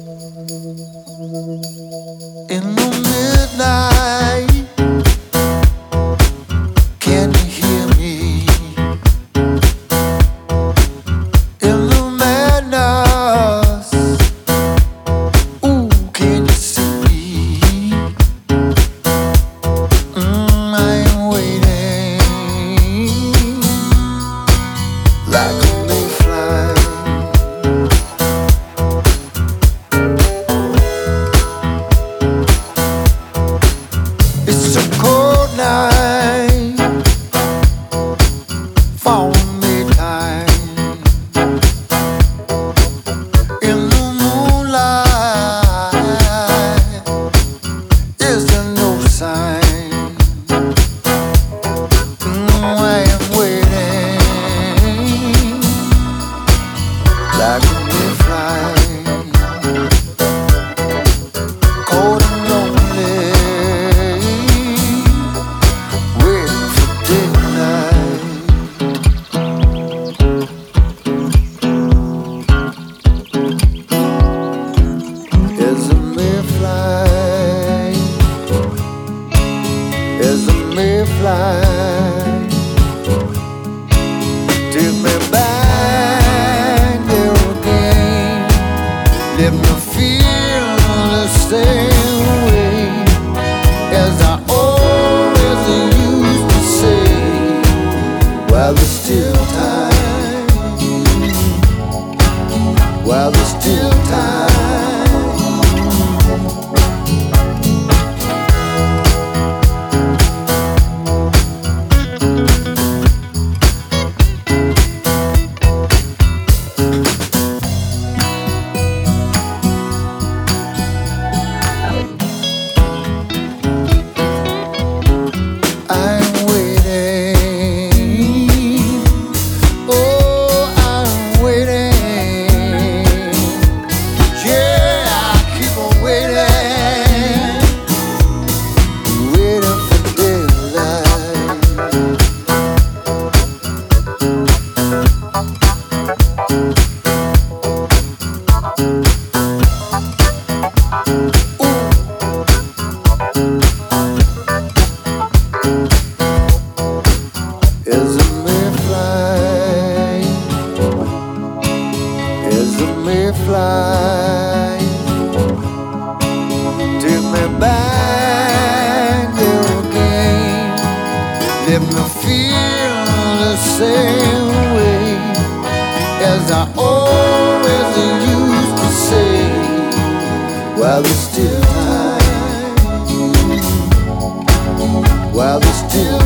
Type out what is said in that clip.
In the midnight, can you hear me? In the madness, ooh, can you see me? I am waiting like a mayfly. It's a cold night, falling midnight. In the moonlight, is there no sign? I am waiting like a mayfly, cold and lonely, waiting for daylight. As a mayfly, as a mayfly, take me back there again. Let me feel the same way as I always used to say. While there's still time, while there's still time. I'm waiting, oh, I'm waiting. Yeah, I keep on waiting, waiting for daylight. As a mayfly, as a mayfly, take me back there again. Let me feel the same way as I always used to say. While there's still time, while there's still